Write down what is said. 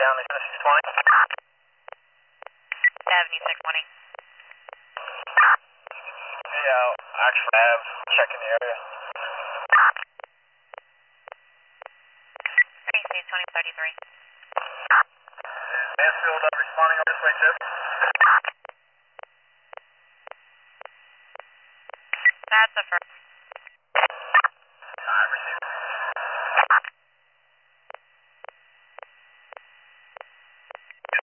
down to 620. Avenue 620. Yeah, actually, I have checking the area. Tracy 2033. Mansfield responding on this way too. That's a first. I received.